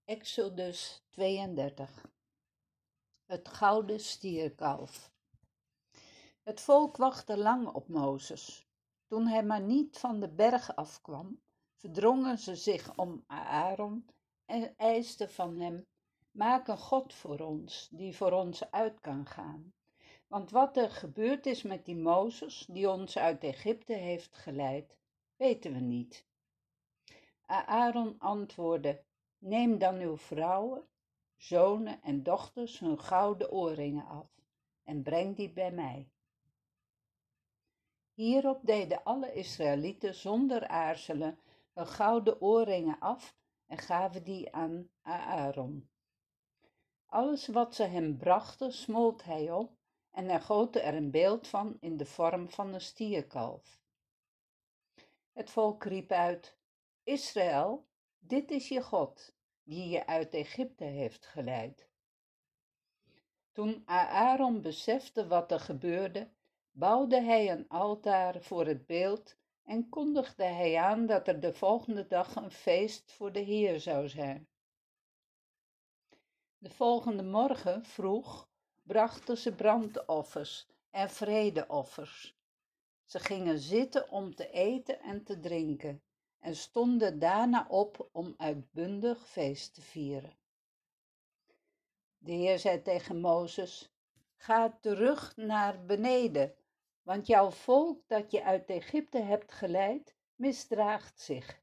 Exodus 32. Het gouden stierkalf. Het volk wachtte lang op Mozes. Toen hij maar niet van de berg afkwam, verdrongen ze zich om Aaron en eisten van hem: maak een God voor ons, die voor ons uit kan gaan. Want wat er gebeurd is met die Mozes, die ons uit Egypte heeft geleid, weten we niet. Aaron antwoordde: neem dan uw vrouwen, zonen en dochters hun gouden oorringen af en breng die bij mij. Hierop deden alle Israëlieten zonder aarzelen hun gouden oorringen af en gaven die aan Aaron. Alles wat ze hem brachten smolt hij op en er goten er een beeld van in de vorm van een stierkalf. Het volk riep uit: Israël, dit is je God, die je uit Egypte heeft geleid. Toen Aaron besefte wat er gebeurde, bouwde hij een altaar voor het beeld en kondigde hij aan dat er de volgende dag een feest voor de Heer zou zijn. De volgende morgen vroeg brachten ze brandoffers en vredeoffers. Ze gingen zitten om te eten en te drinken en stonden daarna op om uitbundig feest te vieren. De Heer zei tegen Mozes: ga terug naar beneden, want jouw volk dat je uit Egypte hebt geleid, misdraagt zich.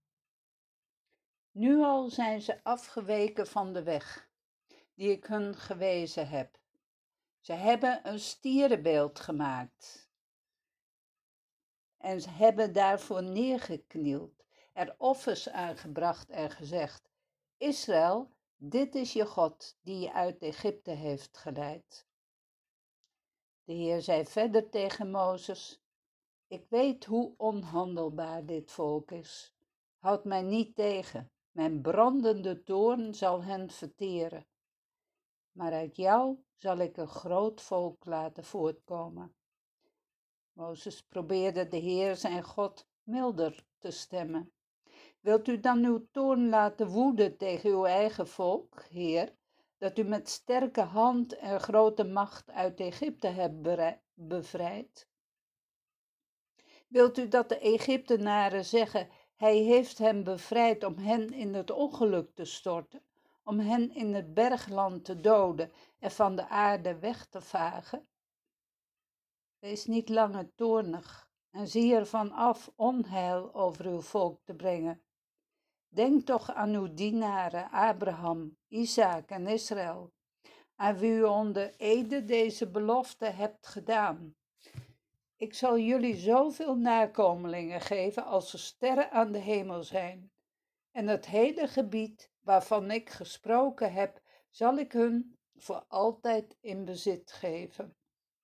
Nu al zijn ze afgeweken van de weg die ik hun gewezen heb. Ze hebben een stierenbeeld gemaakt en ze hebben daarvoor neergeknield, er offers aangebracht en gezegd: Israël, dit is je God die je uit Egypte heeft geleid. De Heer zei verder tegen Mozes: ik weet hoe onhandelbaar dit volk is. Houd mij niet tegen, mijn brandende toorn zal hen verteren. Maar uit jou zal ik een groot volk laten voortkomen. Mozes probeerde de Heer zijn God milder te stemmen. Wilt u dan uw toorn laten woeden tegen uw eigen volk, Heer, dat u met sterke hand en grote macht uit Egypte hebt bevrijd? Wilt u dat de Egyptenaren zeggen: hij heeft hen bevrijd om hen in het ongeluk te storten, om hen in het bergland te doden en van de aarde weg te vagen? Wees niet langer toornig en zie ervan af onheil over uw volk te brengen. Denk toch aan uw dienaren Abraham, Isaak en Israël, aan wie u onder ede deze belofte hebt gedaan. Ik zal jullie zoveel nakomelingen geven als er sterren aan de hemel zijn. En het hele gebied waarvan ik gesproken heb, zal ik hun voor altijd in bezit geven.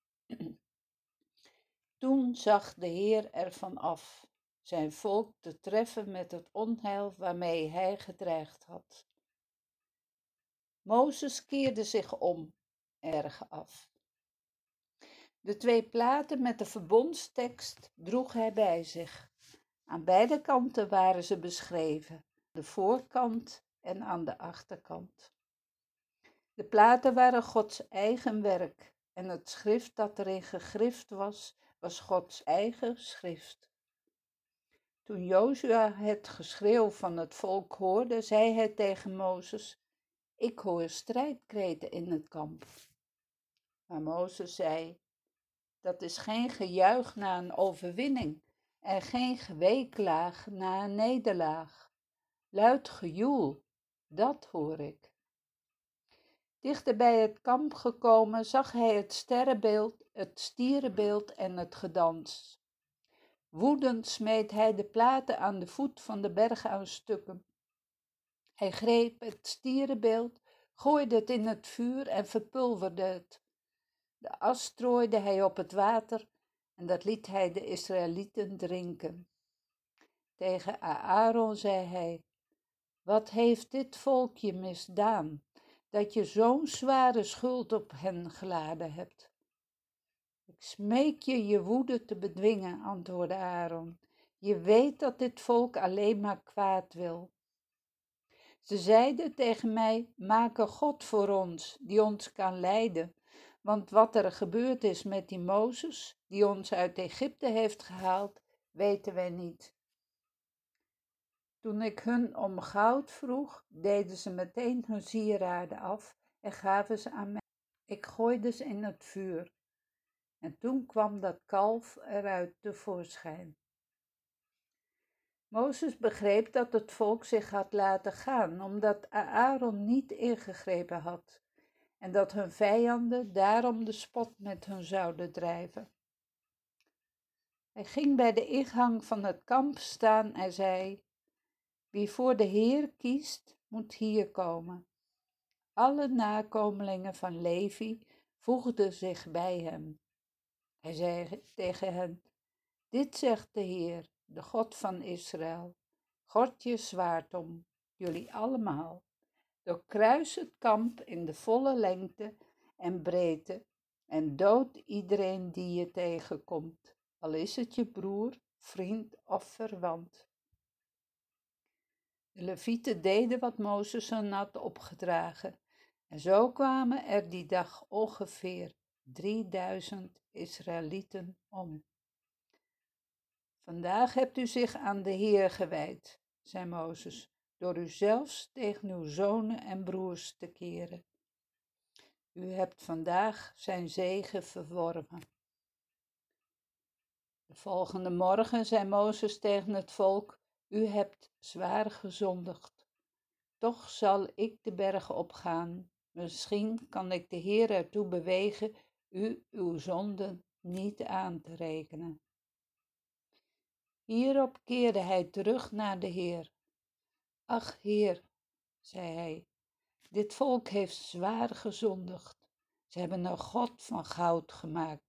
Toen zag de Heer ervan af zijn volk te treffen met het onheil waarmee hij gedreigd had. Mozes keerde zich om, erg af. De 2 platen met de verbondstekst droeg hij bij zich. Aan beide kanten waren ze beschreven, de voorkant en aan de achterkant. De platen waren Gods eigen werk en het schrift dat erin gegrift was, was Gods eigen schrift. Toen Jozua het geschreeuw van het volk hoorde, zei hij tegen Mozes: ik hoor strijdkreten in het kamp. Maar Mozes zei: dat is geen gejuich na een overwinning en geen geweeklaag na een nederlaag. Luid gejoel, dat hoor ik. Dichter bij het kamp gekomen zag hij het sterrenbeeld, het stierenbeeld en het gedans. Woedend smeet hij de platen aan de voet van de berg aan stukken. Hij greep het stierenbeeld, gooide het in het vuur en verpulverde het. De as strooide hij op het water en dat liet hij de Israëlieten drinken. Tegen Aaron zei hij: wat heeft dit volk je misdaan, dat je zo'n zware schuld op hen geladen hebt? Ik smeek je je woede te bedwingen, antwoordde Aaron. Je weet dat dit volk alleen maar kwaad wil. Ze zeiden tegen mij, maak een God voor ons, die ons kan leiden. Want wat er gebeurd is met die Mozes, die ons uit Egypte heeft gehaald, weten wij niet. Toen ik hun om goud vroeg, deden ze meteen hun sieraden af en gaven ze aan mij. Ik gooide ze in het vuur. En toen kwam dat kalf eruit tevoorschijn. Mozes begreep dat het volk zich had laten gaan, omdat Aaron niet ingegrepen had, en dat hun vijanden daarom de spot met hun zouden drijven. Hij ging bij de ingang van het kamp staan en zei, wie voor de Heer kiest, moet hier komen. Alle nakomelingen van Levi voegden zich bij hem. Hij zei tegen hen, dit zegt de Heer, de God van Israël, gord je zwaard om, jullie allemaal, doorkruis het kamp in de volle lengte en breedte en dood iedereen die je tegenkomt, al is het je broer, vriend of verwant. De Levieten deden wat Mozes hen had opgedragen en zo kwamen er die dag ongeveer 3000 Israëlieten om. Vandaag hebt u zich aan de Heer gewijd, zei Mozes, door u zelfs tegen uw zonen en broers te keren. U hebt vandaag zijn zegen verworven. De volgende morgen zei Mozes tegen het volk, u hebt zwaar gezondigd. Toch zal ik de berg opgaan. Misschien kan ik de Heer ertoe bewegen u uw zonden niet aan te rekenen. Hierop keerde hij terug naar de Heer. Ach, Heer, zei hij, dit volk heeft zwaar gezondigd. Ze hebben een god van goud gemaakt.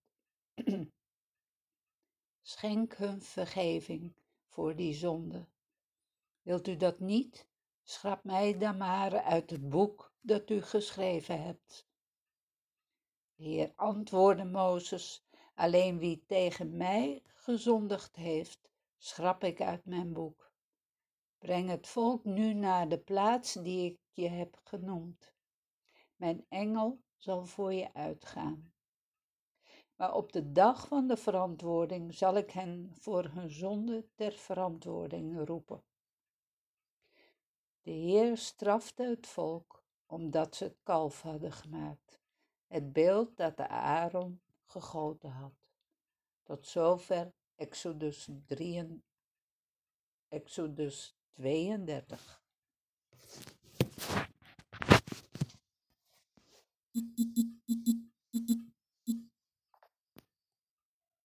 Schenk hun vergeving voor die zonde. Wilt u dat niet? Schrap mij dan maar uit het boek dat u geschreven hebt. De Heer antwoordde Mozes, alleen wie tegen mij gezondigd heeft, schrap ik uit mijn boek. Breng het volk nu naar de plaats die ik je heb genoemd. Mijn engel zal voor je uitgaan. Maar op de dag van de verantwoording zal ik hen voor hun zonde ter verantwoording roepen. De Heer strafte het volk, omdat ze het kalf hadden gemaakt, het beeld dat de Aaron gegoten had. Tot zover Exodus 32.